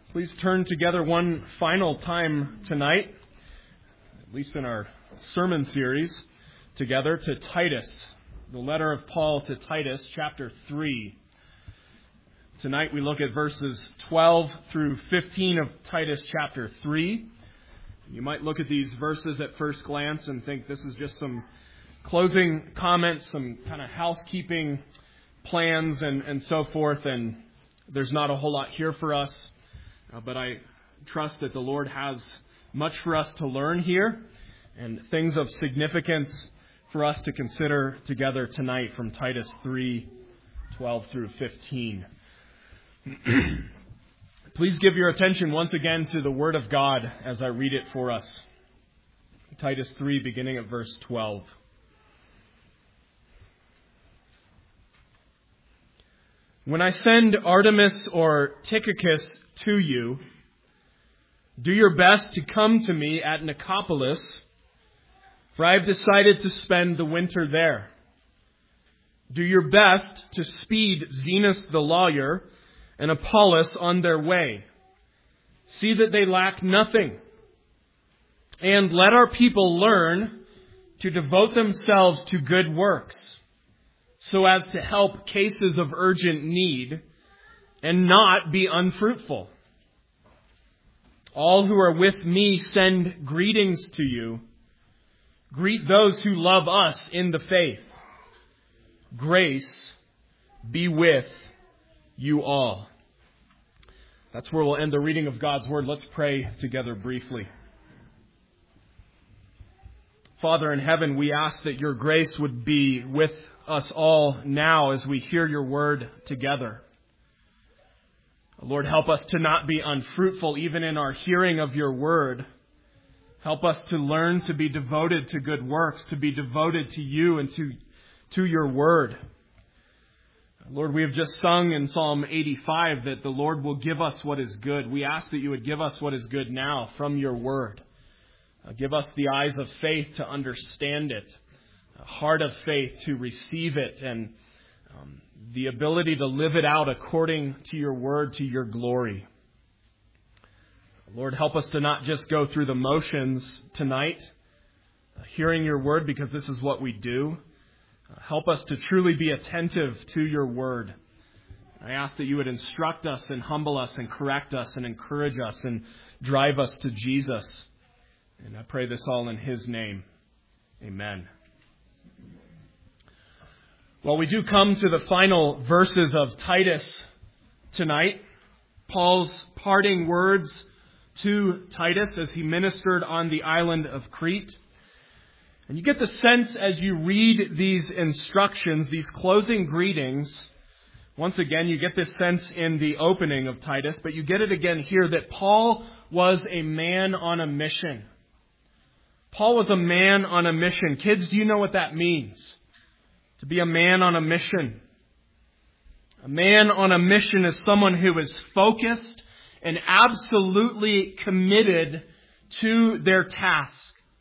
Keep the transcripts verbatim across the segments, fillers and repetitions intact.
Please turn together one final time tonight, at least in our sermon series, together to Titus, the letter of Paul to Titus, chapter three. Tonight we look at verses twelve through fifteen of Titus chapter three. You might look at these verses at first glance and think this is just some closing comments, some kind of housekeeping plans and, and so forth, and there's not a whole lot here for us. Uh, but I trust that the Lord has much for us to learn here and things of significance for us to consider together tonight from Titus three, twelve through fifteen. Please give your attention once again to the Word of God as I read it for us. Titus three, beginning at verse twelve. When I send Artemas or Tychicus to you, do your best to come to me at Nicopolis, for I have decided to spend the winter there. Do your best to speed Zenas the lawyer and Apollos on their way. See that they lack nothing. And let our people learn to devote themselves to good works, so as to help cases of urgent need and not be unfruitful. All who are with me send greetings to you. Greet those who love us in the faith. Grace be with you all. That's where we'll end the reading of God's Word. Let's pray together briefly. Father in heaven, we ask that your grace would be with us all now as we hear your word together. Lord, help us to not be unfruitful even in our hearing of your word. Help us to learn to be devoted to good works, to be devoted to you and to, to your word. Lord, we have just sung in Psalm eighty-five that the Lord will give us what is good. We ask that you would give us what is good now from your word. Uh, give us the eyes of faith to understand it, a heart of faith to receive it, and um, the ability to live it out according to your word, to your glory. Lord, help us to not just go through the motions tonight, uh, hearing your word because this is what we do. Uh, help us to truly be attentive to your word. I ask that you would instruct us and humble us and correct us and encourage us and drive us to Jesus. And I pray this all in his name. Amen. Well, we do come to the final verses of Titus tonight. Paul's parting words to Titus as he ministered on the island of Crete. And you get the sense as you read these instructions, these closing greetings. Once again, you get this sense in the opening of Titus, but you get it again here that Paul was a man on a mission. Paul was a man on a mission. Kids, do you know what that means? To be a man on a mission. A man on a mission is someone who is focused and absolutely committed to their task.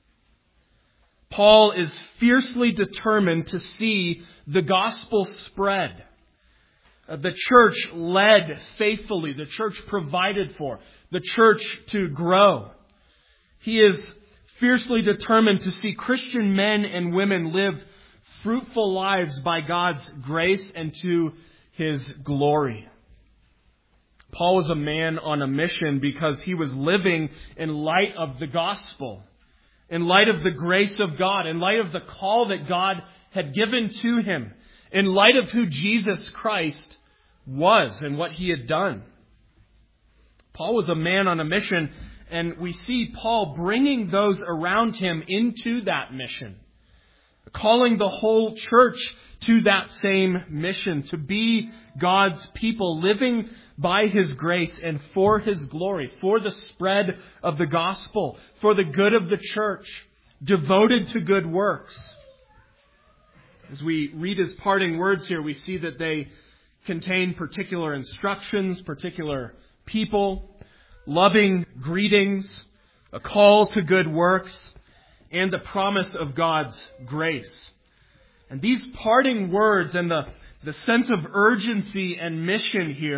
Paul is fiercely determined to see the gospel spread. The church led faithfully. The church provided for. The church to grow. He is fiercely determined to see Christian men and women live fruitful lives by God's grace and to his glory. Paul was a man on a mission because he was living in light of the gospel, in light of the grace of God, in light of the call that God had given to him, in light of who Jesus Christ was and what he had done. Paul was a man on a mission, and we see Paul bringing those around him into that mission, calling the whole church to that same mission, to be God's people, living by his grace and for his glory, for the spread of the gospel, for the good of the church, devoted to good works. As we read his parting words here, we see that they contain particular instructions, particular people, loving greetings, a call to good works, and the promise of God's grace. And these parting words and the, the sense of urgency and mission here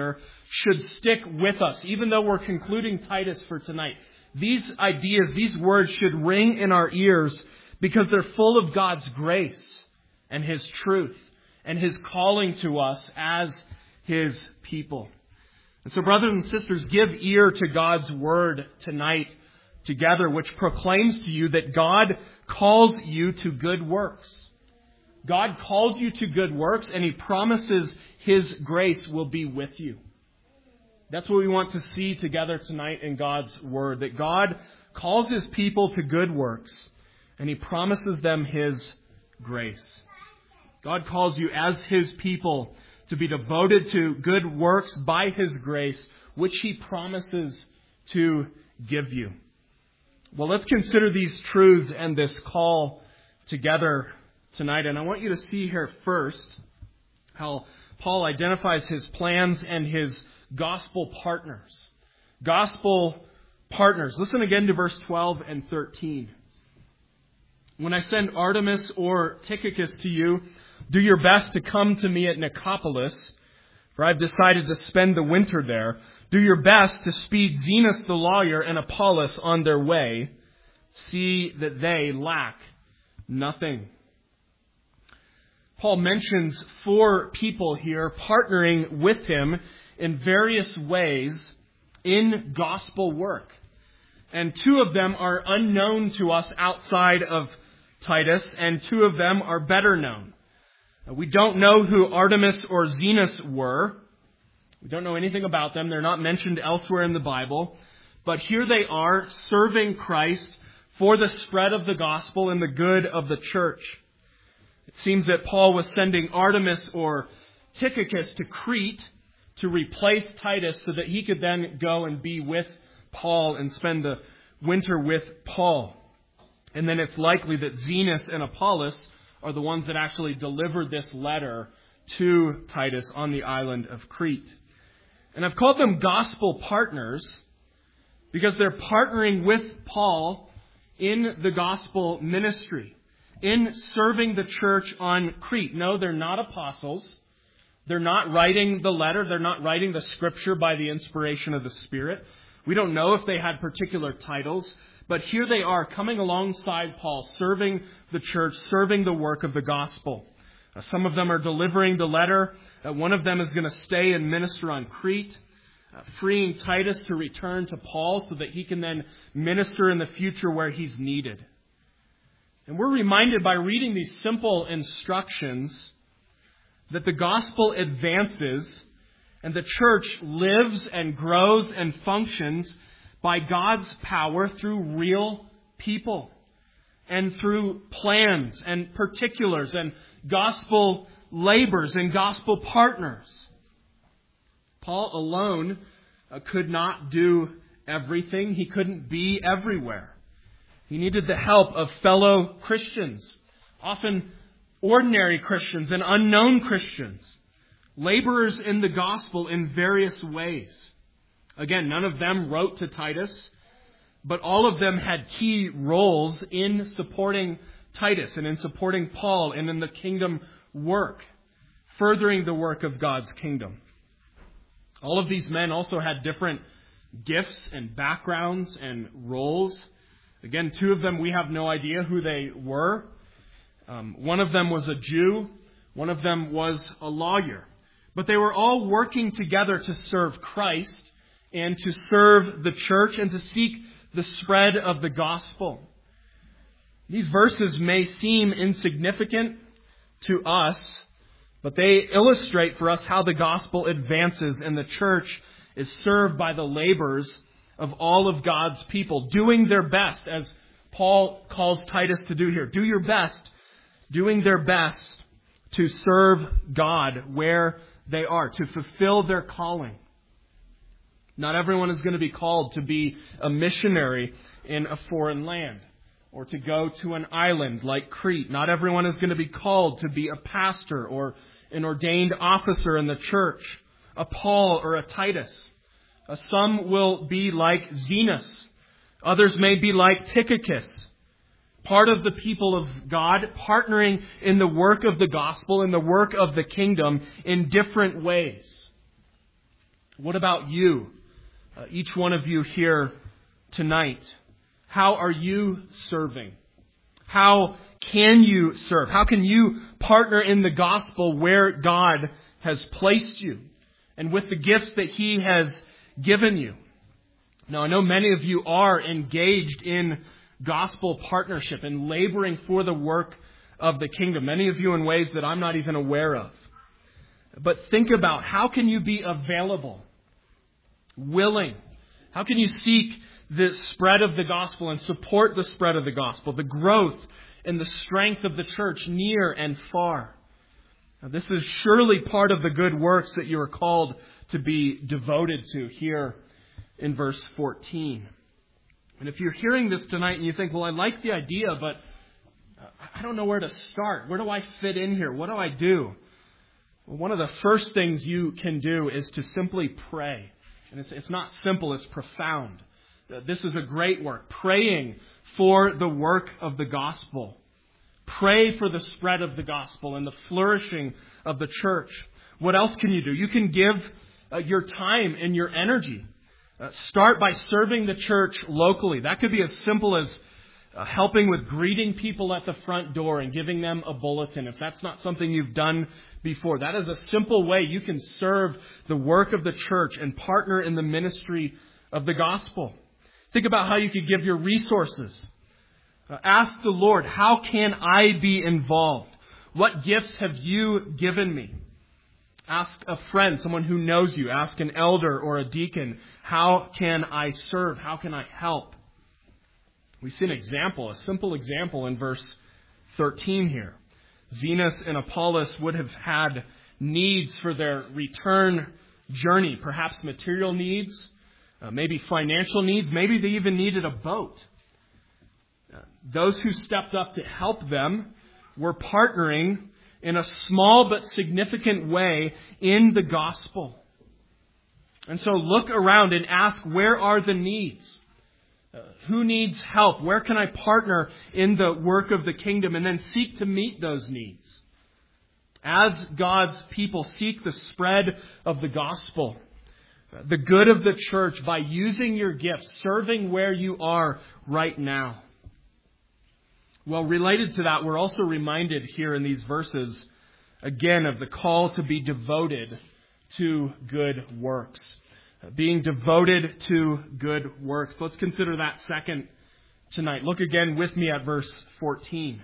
should stick with us, even though we're concluding Titus for tonight. These ideas, these words should ring in our ears because they're full of God's grace and His truth and His calling to us as His people. And so, brothers and sisters, give ear to God's word tonight together, which proclaims to you that God calls you to good works. God calls you to good works, and He promises His grace will be with you. That's what we want to see together tonight in God's word, that God calls His people to good works, and He promises them His grace. God calls you as His people to be devoted to good works by His grace, which He promises to give you. Well, let's consider these truths and this call together tonight. And I want you to see here first how Paul identifies his plans and his gospel partners. Gospel partners. Listen again to verse twelve and thirteen. When I send Artemas or Tychicus to you, do your best to come to me at Nicopolis, for I've decided to spend the winter there. Do your best to speed Zenas the lawyer and Apollos on their way. See that they lack nothing. Paul mentions four people here partnering with him in various ways in gospel work. And two of them are unknown to us outside of Titus, and two of them are better known. We don't know who Artemas or Zenas were. We don't know anything about them. They're not mentioned elsewhere in the Bible. But here they are serving Christ for the spread of the gospel and the good of the church. It seems that Paul was sending Artemas or Tychicus to Crete to replace Titus so that he could then go and be with Paul and spend the winter with Paul. And then it's likely that Zenas and Apollos are the ones that actually delivered this letter to Titus on the island of Crete. And I've called them gospel partners because they're partnering with Paul in the gospel ministry, in serving the church on Crete. No, they're not apostles. They're not writing the letter. They're not writing the scripture by the inspiration of the Spirit. We don't know if they had particular titles, but here they are coming alongside Paul, serving the church, serving the work of the gospel. Uh, some of them are delivering the letter. Uh, one of them is going to stay and minister on Crete, uh, freeing Titus to return to Paul so that he can then minister in the future where he's needed. And we're reminded by reading these simple instructions that the gospel advances and the church lives and grows and functions by God's power through real people and through plans and particulars and gospel labors and gospel partners. Paul alone uh, could not do everything. He couldn't be everywhere. He needed the help of fellow Christians, often ordinary Christians and unknown Christians, laborers in the gospel in various ways. Again, none of them wrote to Titus, but all of them had key roles in supporting Titus and in supporting Paul and in the kingdom work, furthering the work of God's kingdom. All of these men also had different gifts and backgrounds and roles. Again, two of them, we have no idea who they were. Um, one of them was a Jew. One of them was a lawyer. But they were all working together to serve Christ and to serve the church and to seek the spread of the gospel. These verses may seem insignificant to us, but they illustrate for us how the gospel advances and the church is served by the labors of all of God's people, doing their best, as Paul calls Titus to do here. Do your best, doing their best to serve God where they are, to fulfill their calling. Not everyone is going to be called to be a missionary in a foreign land or to go to an island like Crete. Not everyone is going to be called to be a pastor or an ordained officer in the church, a Paul or a Titus. Uh, some will be like Zenas. Others may be like Tychicus, part of the people of God, partnering in the work of the gospel, in the work of the kingdom in different ways. What about you? Uh, each one of you here tonight. How are you serving? How can you serve? How can you partner in the gospel where God has placed you and with the gifts that He has given you? Now, I know many of you are engaged in gospel partnership and laboring for the work of the kingdom. Many of you in ways that I'm not even aware of. But think about, how can you be available, willing? How can you seek the spread of the gospel and support the spread of the gospel, the growth and the strength of the church near and far? Now, this is surely part of the good works that you are called to be devoted to here in verse fourteen. And if you're hearing this tonight and you think, well, I like the idea, but I don't know where to start. Where do I fit in here? What do I do? Well, one of the first things you can do is to simply pray. And it's, it's not simple, it's profound. This is a great work. Praying for the work of the gospel. Pray for the spread of the gospel and the flourishing of the church. What else can you do? You can give uh, your time and your energy. Uh, start by serving the church locally. That could be as simple as uh, helping with greeting people at the front door and giving them a bulletin. If that's not something you've done before, that is a simple way you can serve the work of the church and partner in the ministry of the gospel. Think about how you could give your resources. Uh, ask the Lord, how can I be involved? What gifts have you given me? Ask a friend, someone who knows you. Ask an elder or a deacon, how can I serve? How can I help? We see an example, a simple example in verse thirteen here. Zenas and Apollos would have had needs for their return journey, perhaps material needs, uh, maybe financial needs, maybe they even needed a boat. Uh, those who stepped up to help them were partnering in a small but significant way in the gospel. And so look around and ask, where are the needs? Uh, who needs help? Where can I partner in the work of the kingdom? And then seek to meet those needs. As God's people seek the spread of the gospel, the good of the church by using your gifts, serving where you are right now. Well, related to that, we're also reminded here in these verses, again, of the call to be devoted to good works. Being devoted to good works. Let's consider that second tonight. Look again with me at verse fourteen.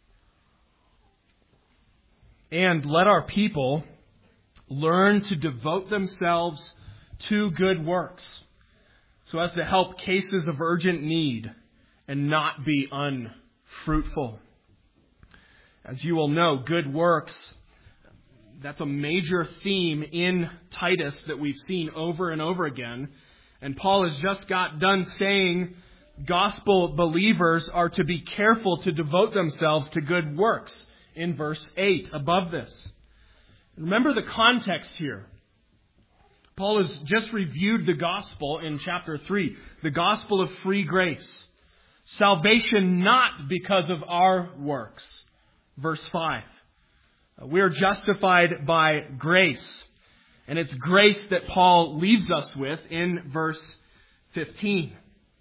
And let our people learn to devote themselves to good works, so as to help cases of urgent need and not be unfruitful. As you will know, good works, that's a major theme in Titus that we've seen over and over again. And Paul has just got done saying gospel believers are to be careful to devote themselves to good works in verse eight above this. Remember the context here. Paul has just reviewed the gospel in chapter three, the gospel of free grace. Salvation not because of our works. Verse five. We are justified by grace. And it's grace that Paul leaves us with in verse fifteen.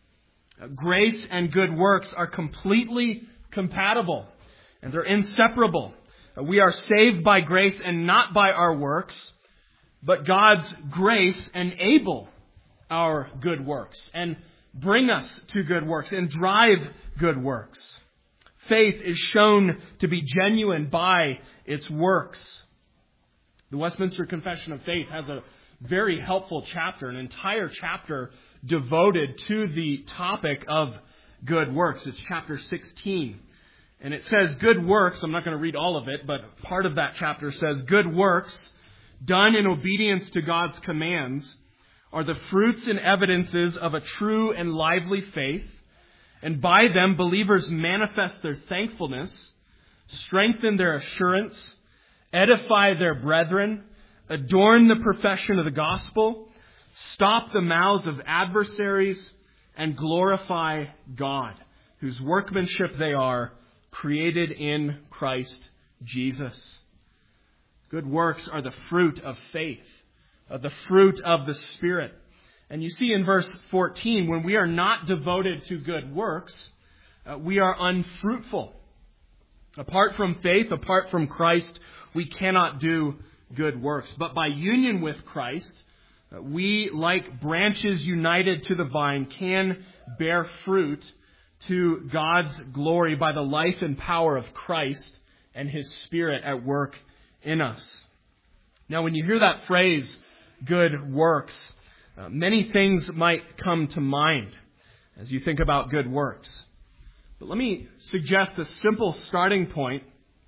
Grace and good works are completely compatible. And they're inseparable. We are saved by grace and not by our works. But God's grace enable our good works and bring us to good works and drive good works. Faith is shown to be genuine by its works. The Westminster Confession of Faith has a very helpful chapter, an entire chapter devoted to the topic of good works. It's chapter sixteen. And it says good works, I'm not going to read all of it, but part of that chapter says good works done in obedience to God's commands are the fruits and evidences of a true and lively faith. And by them, believers manifest their thankfulness, strengthen their assurance, edify their brethren, adorn the profession of the gospel, stop the mouths of adversaries, and glorify God, whose workmanship they are, created in Christ Jesus. Good works are the fruit of faith, uh, the fruit of the Spirit. And you see in verse fourteen, when we are not devoted to good works, uh, we are unfruitful. Apart from faith, apart from Christ, we cannot do good works. But by union with Christ, uh, we, like branches united to the vine, can bear fruit to God's glory by the life and power of Christ and His Spirit at work in us. Now, when you hear that phrase, good works, uh, many things might come to mind as you think about good works. But let me suggest a simple starting point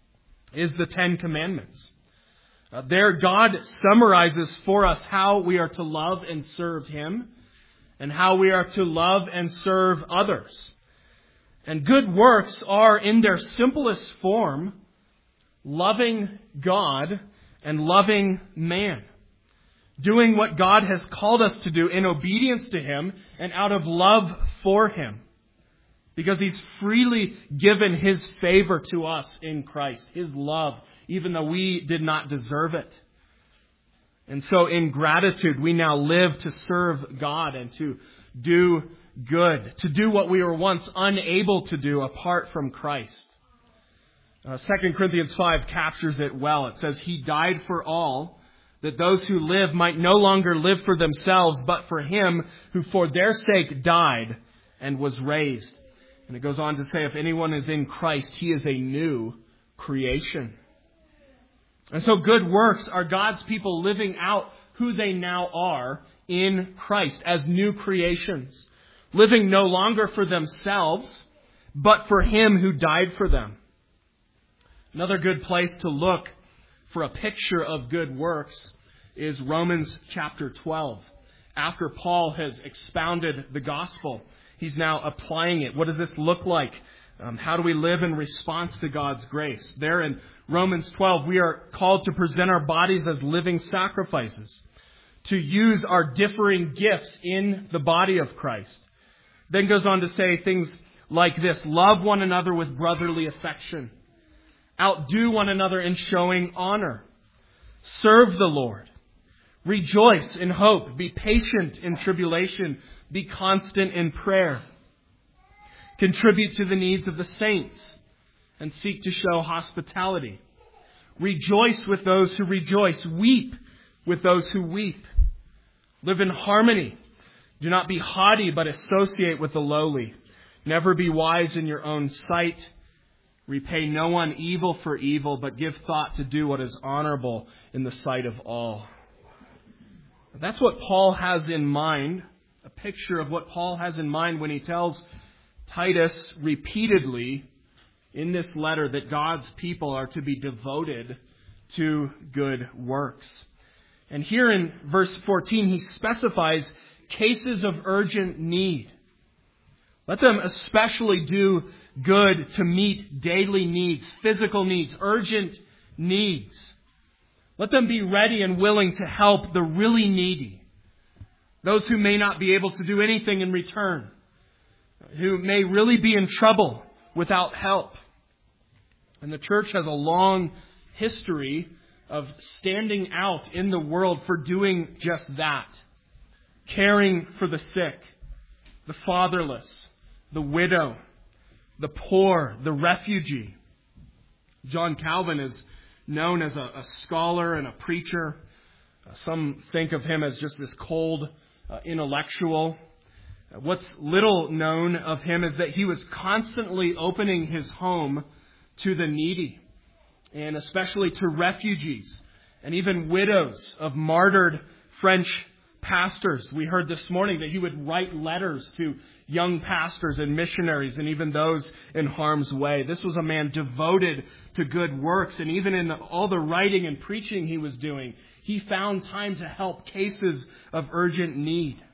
is the Ten Commandments. Uh, there, God summarizes for us how we are to love and serve Him and how we are to love and serve others. And good works are, in their simplest form, loving God and loving man. Doing what God has called us to do in obedience to Him and out of love for Him. Because He's freely given His favor to us in Christ. His love, even though we did not deserve it. And so in gratitude, we now live to serve God and to do good. To do what we were once unable to do apart from Christ. Uh, Second Corinthians five captures it well. It says, He died for all, that those who live might no longer live for themselves, but for Him who for their sake died and was raised. And it goes on to say, if anyone is in Christ, he is a new creation. And so good works are God's people living out who they now are in Christ as new creations. Living no longer for themselves, but for Him who died for them. Another good place to look for a picture of good works is Romans chapter twelve. After Paul has expounded the gospel, he's now applying it. What does this look like? Um, how do we live in response to God's grace? There in Romans twelve, we are called to present our bodies as living sacrifices, to use our differing gifts in the body of Christ. Then goes on to say things like this: love one another with brotherly affection. Outdo one another in showing honor. Serve the Lord. Rejoice in hope. Be patient in tribulation. Be constant in prayer. Contribute to the needs of the saints and seek to show hospitality. Rejoice with those who rejoice. Weep with those who weep. Live in harmony. Do not be haughty, but associate with the lowly. Never be wise in your own sight. Repay no one evil for evil, but give thought to do what is honorable in the sight of all. That's what Paul has in mind, a picture of what Paul has in mind when he tells Titus repeatedly in this letter that God's people are to be devoted to good works. And here in verse fourteen, he specifies cases of urgent need. Let them especially do good to meet daily needs, physical needs, urgent needs. Let them be ready and willing to help the really needy, those who may not be able to do anything in return, who may really be in trouble without help. And the church has a long history of standing out in the world for doing just that. Caring for the sick, the fatherless, the widow, the poor, the refugee. John Calvin is known as a, a scholar and a preacher. Uh, some think of him as just this cold uh, intellectual. Uh, what's little known of him is that he was constantly opening his home to the needy, and especially to refugees and even widows of martyred French pastors. We heard this morning that he would write letters to young pastors and missionaries and even those in harm's way. This was a man devoted to good works, and even in all the writing and preaching he was doing, he found time to help cases of urgent need.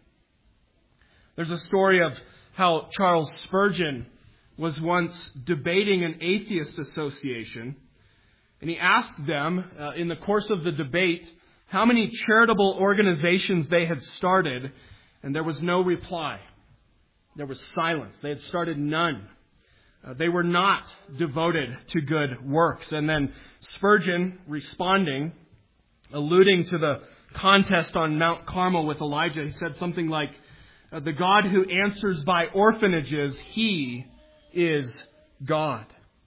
There's a story of how Charles Spurgeon was once debating an atheist association, and he asked them uh, in the course of the debate how many charitable organizations they had started, and there was no reply. There was silence. They had started none. Uh, they were not devoted to good works. And then Spurgeon, responding, alluding to the contest on Mount Carmel with Elijah. He said something like, the God who answers by orphanages, He is God.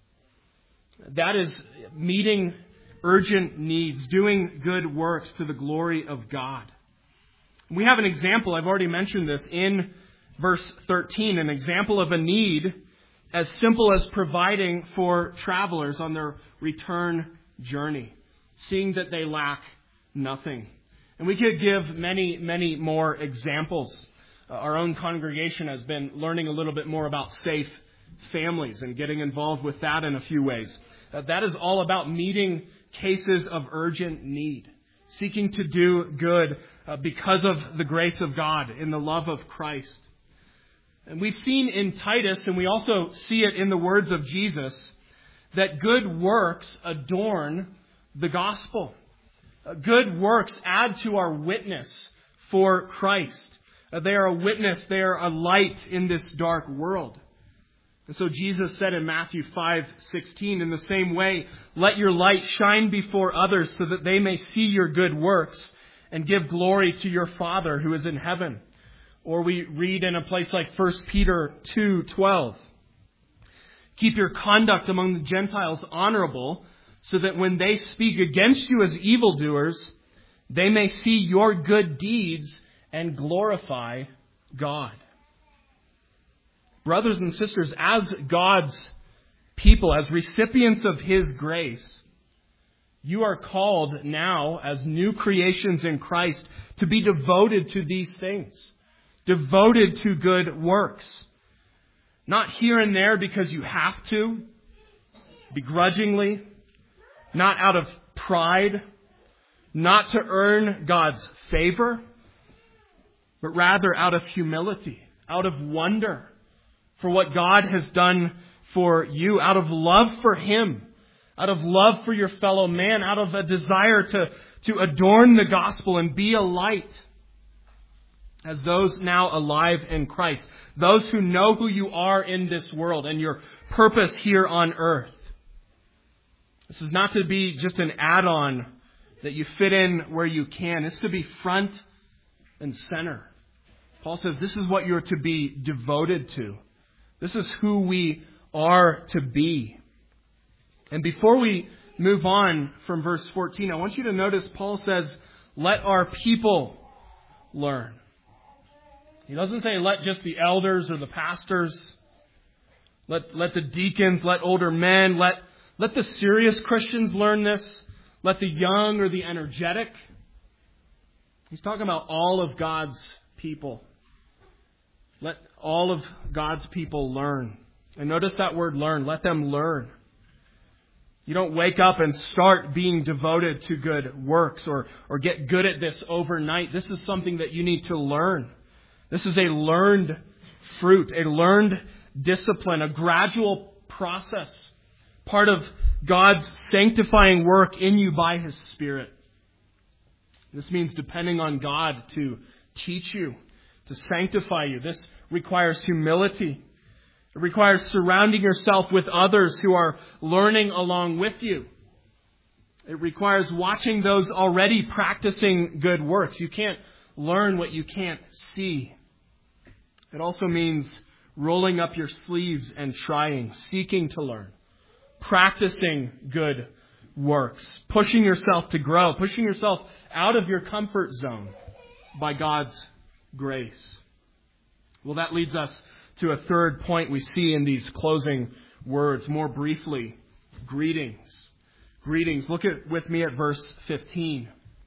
That is meeting urgent needs, doing good works to the glory of God. We have an example, I've already mentioned this, in verse thirteen, an example of a need as simple as providing for travelers on their return journey, seeing that they lack nothing. And we could give many, many more examples. Uh, our own congregation has been learning a little bit more about safe families and getting involved with that in a few ways. Uh, that is all about meeting cases of urgent need, seeking to do good uh, because of the grace of God, in the love of Christ. And we've seen in Titus, and we also see it in the words of Jesus, that good works adorn the gospel. Uh, good works add to our witness for Christ. Uh, they are a witness, they are a light in this dark world. And so Jesus said in Matthew five sixteen, in the same way, let your light shine before others so that they may see your good works and give glory to your Father who is in heaven. Or we read in a place like First Peter two twelve, keep your conduct among the Gentiles honorable, so that when they speak against you as evildoers, they may see your good deeds and glorify God. Brothers and sisters, as God's people, as recipients of His grace, you are called now as new creations in Christ to be devoted to these things, devoted to good works. Not here and there because you have to, begrudgingly, not out of pride, not to earn God's favor, but rather out of humility, out of wonder for what God has done for you, out of love for Him, out of love for your fellow man, out of a desire to, to adorn the gospel and be a light as those now alive in Christ, those who know who you are in this world and your purpose here on earth. This is not to be just an add-on that you fit in where you can. It's to be front and center. Paul says this is what you're to be devoted to. This is who we are to be. And before we move on from verse fourteen, I want you to notice Paul says, let our people learn. He doesn't say let just the elders or the pastors, let, let the deacons, let older men, let, let the serious Christians learn this, let the young or the energetic. He's talking about all of God's people. Let all of God's people learn. And notice that word learn. Let them learn. You don't wake up and start being devoted to good works or, or get good at this overnight. This is something that you need to learn. This is a learned fruit, a learned discipline, a gradual process, part of God's sanctifying work in you by His Spirit. This means depending on God to teach you, to sanctify you. This requires humility. It requires surrounding yourself with others who are learning along with you. It requires watching those already practicing good works. You can't learn what you can't see. It also means rolling up your sleeves and trying, seeking to learn, practicing good works, pushing yourself to grow, pushing yourself out of your comfort zone by God's grace. Well, that leads us to a third point we see in these closing words. More briefly, greetings. Greetings. Look at with me at verse fifteen.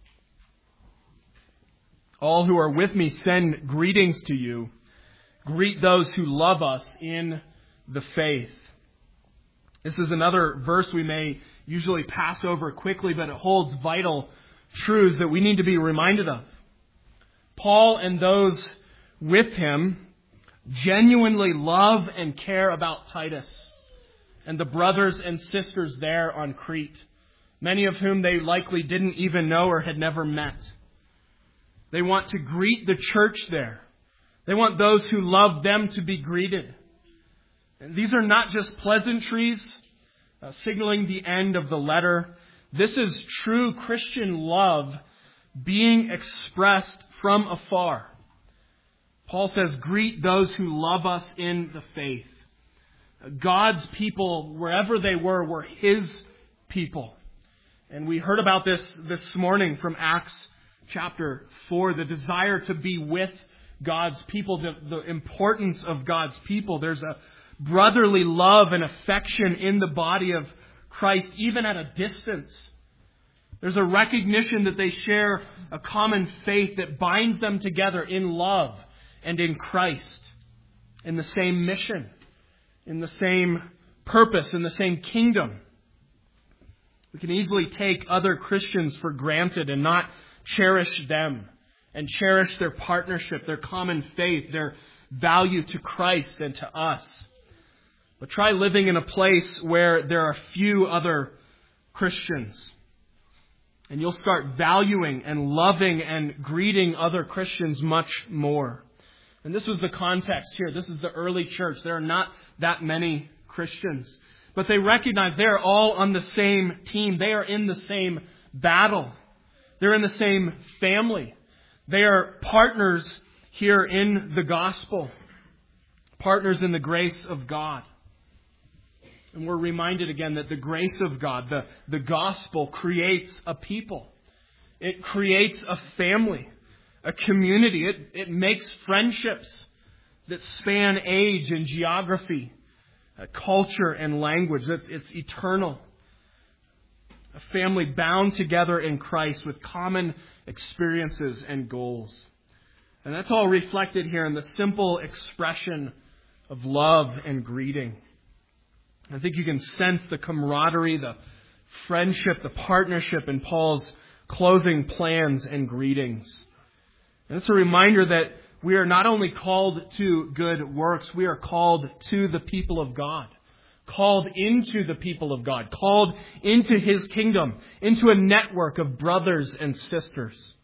All who are with me send greetings to you. Greet those who love us in the faith. This is another verse we may usually pass over quickly, but it holds vital truths that we need to be reminded of. Paul and those with him genuinely love and care about Titus and the brothers and sisters there on Crete, many of whom they likely didn't even know or had never met. They want to greet the church there. They want those who love them to be greeted. And these are not just pleasantries uh, signaling the end of the letter. This is true Christian love being expressed from afar. Paul says, greet those who love us in the faith. God's people, wherever they were, were His people. And we heard about this this morning from Acts chapter four, the desire to be with God's people, the, the importance of God's people. There's a brotherly love and affection in the body of Christ, even at a distance. There's a recognition that they share a common faith that binds them together in love and in Christ, in the same mission, in the same purpose, in the same kingdom. We can easily take other Christians for granted and not cherish them and cherish their partnership, their common faith, their value to Christ and to us. But try living in a place where there are few other Christians, and you'll start valuing and loving and greeting other Christians much more. And this was the context here. This is the early church. There are not that many Christians. But they recognize they are all on the same team. They are in the same battle. They're in the same family. They are partners here in the gospel. Partners in the grace of God. And we're reminded again that the grace of God, the, the gospel, creates a people. It creates a family, a community. It, it makes friendships that span age and geography, uh, culture and language. It's, it's eternal. A family bound together in Christ with common experiences and goals. And that's all reflected here in the simple expression of love and greeting. I think you can sense the camaraderie, the friendship, the partnership in Paul's closing plans and greetings. And it's a reminder that we are not only called to good works, we are called to the people of God. Called into the people of God. Called into His kingdom. Into a network of brothers and sisters.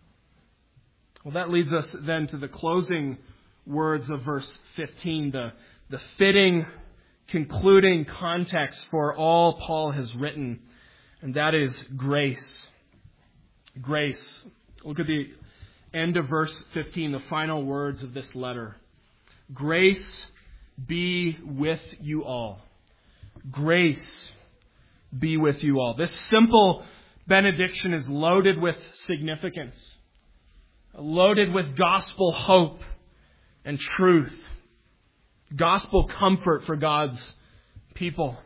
Well, that leads us then to the closing words of verse fifteen. The, the fitting concluding context for all Paul has written. And that is grace. Grace. Look at the end of verse fifteen, the final words of this letter. Grace be with you all. Grace be with you all. This simple benediction is loaded with significance. Loaded with gospel hope and truth. Gospel comfort for God's people.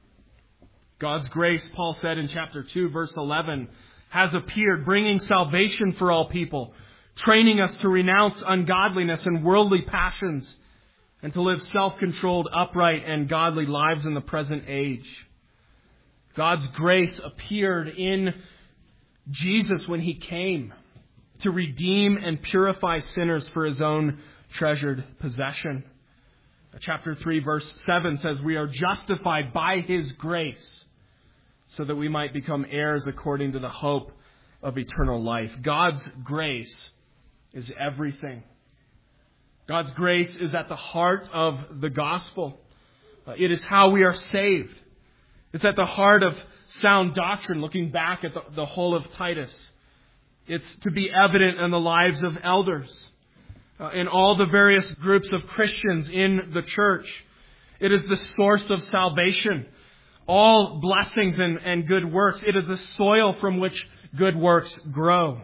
God's grace, Paul said in chapter two, verse eleven, has appeared, bringing salvation for all people, training us to renounce ungodliness and worldly passions, and to live self-controlled, upright, and godly lives in the present age. God's grace appeared in Jesus when He came to redeem and purify sinners for His own treasured possession. Chapter three, verse seven says, we are justified by His grace so that we might become heirs according to the hope of eternal life. God's grace is everything. God's grace is at the heart of the gospel. Uh, it is how we are saved. It's at the heart of sound doctrine, looking back at the, the whole of Titus. It's to be evident in the lives of elders, uh, in all the various groups of Christians in the church. It is the source of salvation, all blessings and, and good works. It is the soil from which good works grow.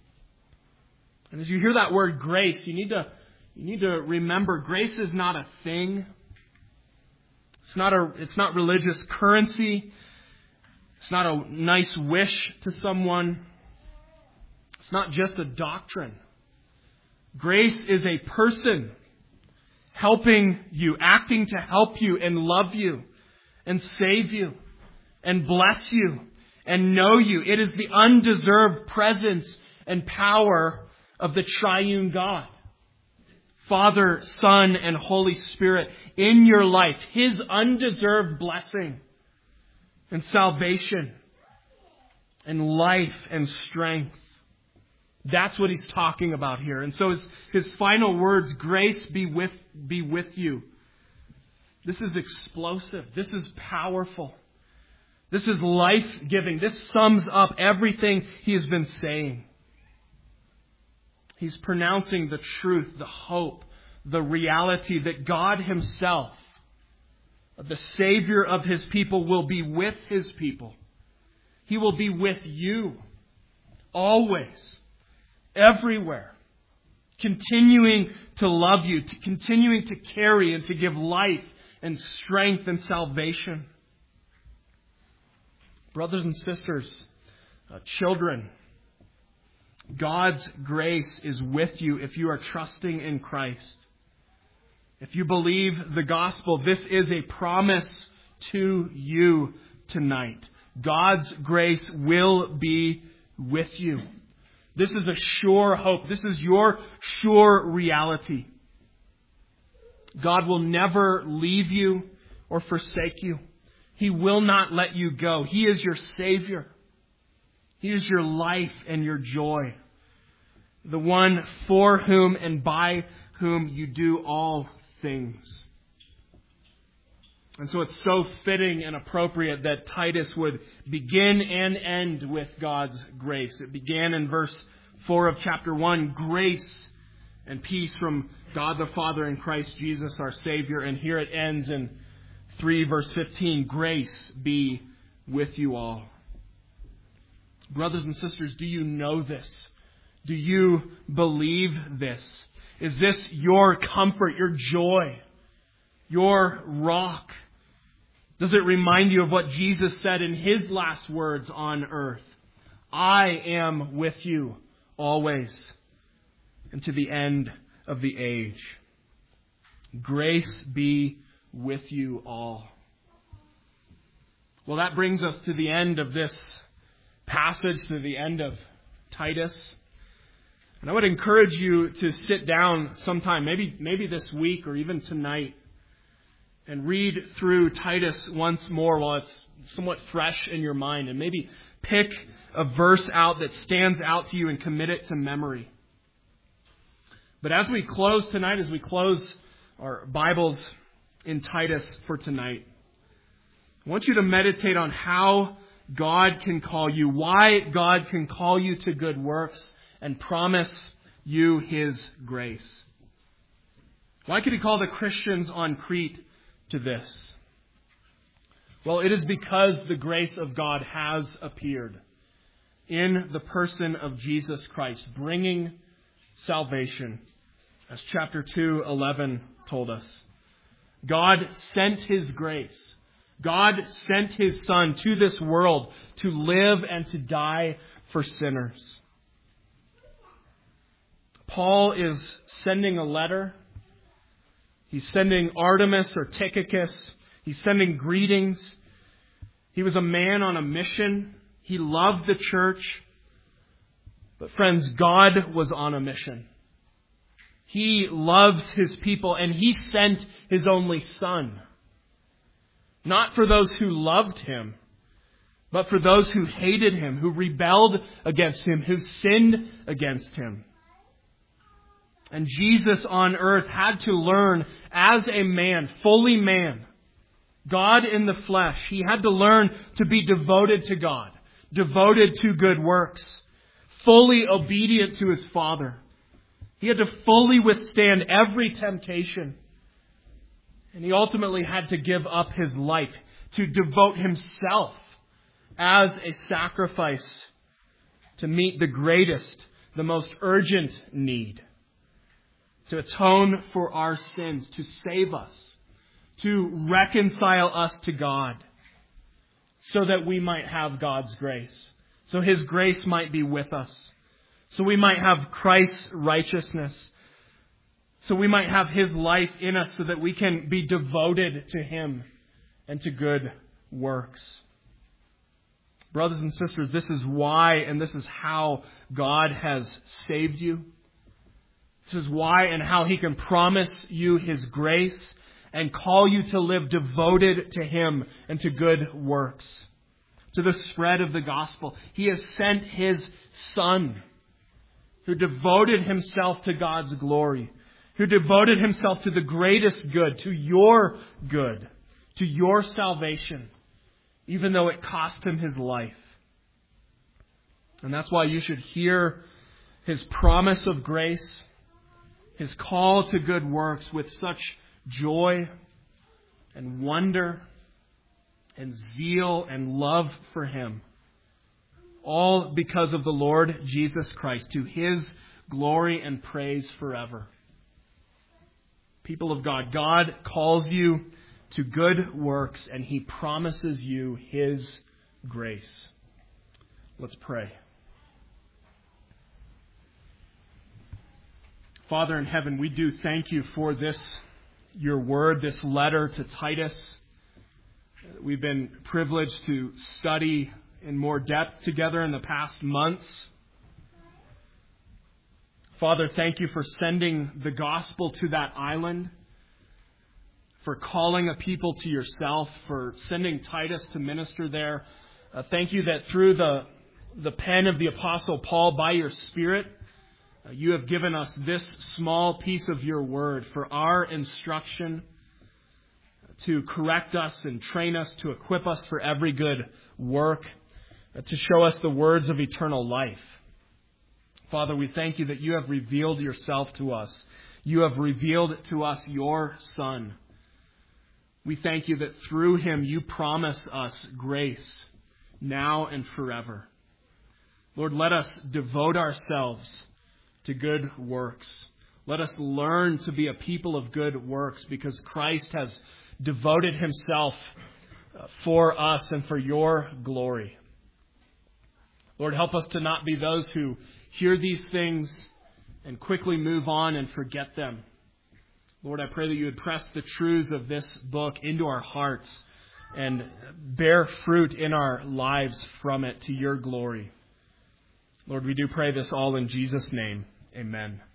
And as you hear that word grace, you need to You need to remember, grace is not a thing. It's not a, it's not religious currency. It's not a nice wish to someone. It's not just a doctrine. Grace is a person helping you, acting to help you and love you and save you and bless you and know you. It is the undeserved presence and power of the triune God. Father, Son, and Holy Spirit in your life. His undeserved blessing and salvation and life and strength. That's what he's talking about here. And so his, his final words, grace be with, be with you. This is explosive. This is powerful. This is life-giving. This sums up everything he has been saying. He's pronouncing the truth, the hope, the reality that God Himself, the Savior of His people, will be with His people. He will be with you always, everywhere, continuing to love you, to continuing to carry and to give life and strength and salvation. Brothers and sisters, uh, children, God's grace is with you if you are trusting in Christ. If you believe the gospel, this is a promise to you tonight. God's grace will be with you. This is a sure hope. This is your sure reality. God will never leave you or forsake you. He will not let you go. He is your Savior. He is your life and your joy. The one for whom and by whom you do all things. And so it's so fitting and appropriate that Titus would begin and end with God's grace. It began in verse four of chapter one, grace and peace from God the Father and Christ Jesus our Savior. And here it ends in three verse fifteen, grace be with you all. Brothers and sisters, do you know this? Do you believe this? Is this your comfort, your joy, your rock? Does it remind you of what Jesus said in His last words on earth? I am with you always and to the end of the age. Grace be with you all. Well, that brings us to the end of this passage, to the end of Titus. And I would encourage you to sit down sometime, maybe maybe this week or even tonight, and read through Titus once more while it's somewhat fresh in your mind, and maybe pick a verse out that stands out to you and commit it to memory. But as we close tonight, as we close our Bibles in Titus for tonight, I want you to meditate on how God can call you, why God can call you to good works and promise you His grace. Why could He call the Christians on Crete to this? Well, it is because the grace of God has appeared in the person of Jesus Christ, bringing salvation, as chapter two, eleven told us. God sent His grace. God sent His Son to this world to live and to die for sinners. Paul is sending a letter. He's sending Artemas or Tychicus. He's sending greetings. He was a man on a mission. He loved the church. But friends, God was on a mission. He loves His people, and He sent His only Son. Not for those who loved Him, but for those who hated Him, who rebelled against Him, who sinned against Him. And Jesus on earth had to learn as a man, fully man, God in the flesh. He had to learn to be devoted to God, devoted to good works, fully obedient to His Father. He had to fully withstand every temptation. And He ultimately had to give up His life, to devote Himself as a sacrifice to meet the greatest, the most urgent need. To atone for our sins, to save us, to reconcile us to God, so that we might have God's grace, so His grace might be with us, so we might have Christ's righteousness, so we might have His life in us, so that we can be devoted to Him and to good works. Brothers and sisters, this is why and this is how God has saved you. This is why and how He can promise you His grace and call you to live devoted to Him and to good works, to the spread of the gospel. He has sent His Son, who devoted Himself to God's glory, who devoted Himself to the greatest good, to your good, to your salvation, even though it cost Him His life. And that's why you should hear His promise of grace, His call to good works with such joy and wonder and zeal and love for Him. All because of the Lord Jesus Christ, to His glory and praise forever. People of God, God calls you to good works and He promises you His grace. Let's pray. Father in heaven, we do thank you for this, your word, this letter to Titus. We've been privileged to study in more depth together in the past months. Father, thank you for sending the gospel to that island, for calling a people to yourself, for sending Titus to minister there. Uh, thank you that through the, the pen of the Apostle Paul, by your Spirit, uh, you have given us this small piece of your word for our instruction, to correct us and train us, to equip us for every good work, uh, to show us the words of eternal life. Father, we thank you that you have revealed yourself to us. You have revealed to us your Son. We thank you that through Him you promise us grace now and forever. Lord, let us devote ourselves to good works. Let us learn to be a people of good works because Christ has devoted Himself for us and for your glory. Lord, help us to not be those who hear these things and quickly move on and forget them. Lord, I pray that you would press the truths of this book into our hearts and bear fruit in our lives from it to your glory. Lord, we do pray this all in Jesus' name. Amen.